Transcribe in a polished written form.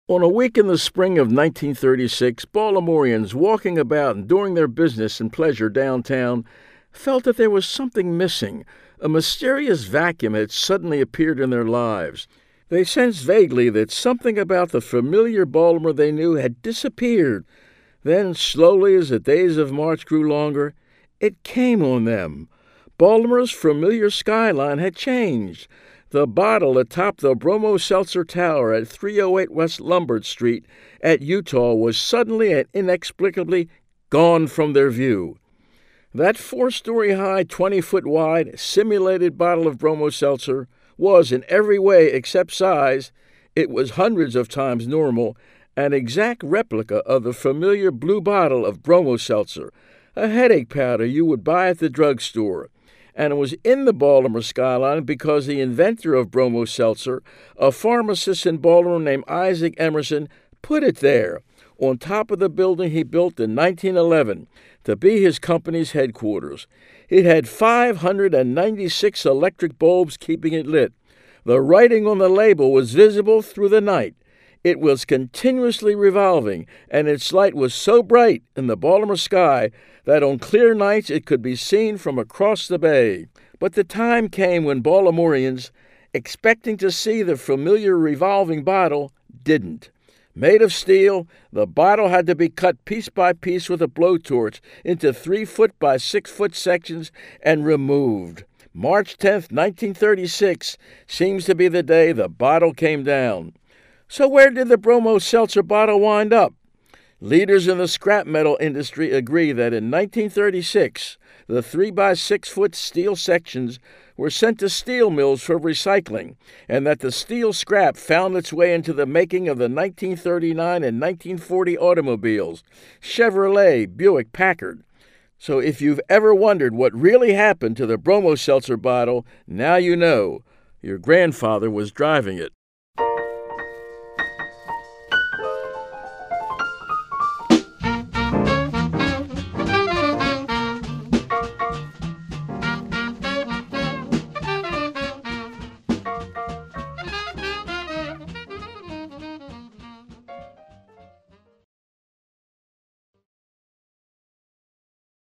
On a week in the spring of 1936, Baltimoreans walking about and doing their business and pleasure downtown felt that there was something missing. A mysterious vacuum had suddenly appeared in their lives. They sensed vaguely that something about the familiar Baltimore they knew had disappeared. Then, slowly as the days of March grew longer, it came on them. Baltimore's familiar skyline had changed. The bottle atop the Bromo Seltzer Tower at 308 West Lombard Street at Eutaw was suddenly and inexplicably gone from their view. That 4-story high, 20-foot wide, simulated bottle of Bromo Seltzer was, in every way except size, it was hundreds of times normal, an exact replica of the familiar blue bottle of Bromo Seltzer, a headache powder you would buy at the drugstore. And it was in the Baltimore skyline because the inventor of Bromo Seltzer, a pharmacist in Baltimore named Isaac Emerson, put it there, on top of the building he built in 1911 to be his company's headquarters. It had 596 electric bulbs keeping it lit. The writing on the label was visible through the night. It was continuously revolving, and its light was so bright in the Baltimore sky that on clear nights it could be seen from across the bay. But the time came when Baltimoreans, expecting to see the familiar revolving bottle, didn't. Made of steel, the bottle had to be cut piece by piece with a blowtorch into 3-foot by 6-foot sections and removed. March 10th, 1936, seems to be the day the bottle came down. So where did the Bromo Seltzer bottle wind up? Leaders in the scrap metal industry agree that in 1936, the 3 by 6-foot steel sections were sent to steel mills for recycling, and that the steel scrap found its way into the making of the 1939 and 1940 automobiles, Chevrolet, Buick, Packard. So if you've ever wondered what really happened to the Bromo Seltzer bottle, now you know. Your grandfather was driving it.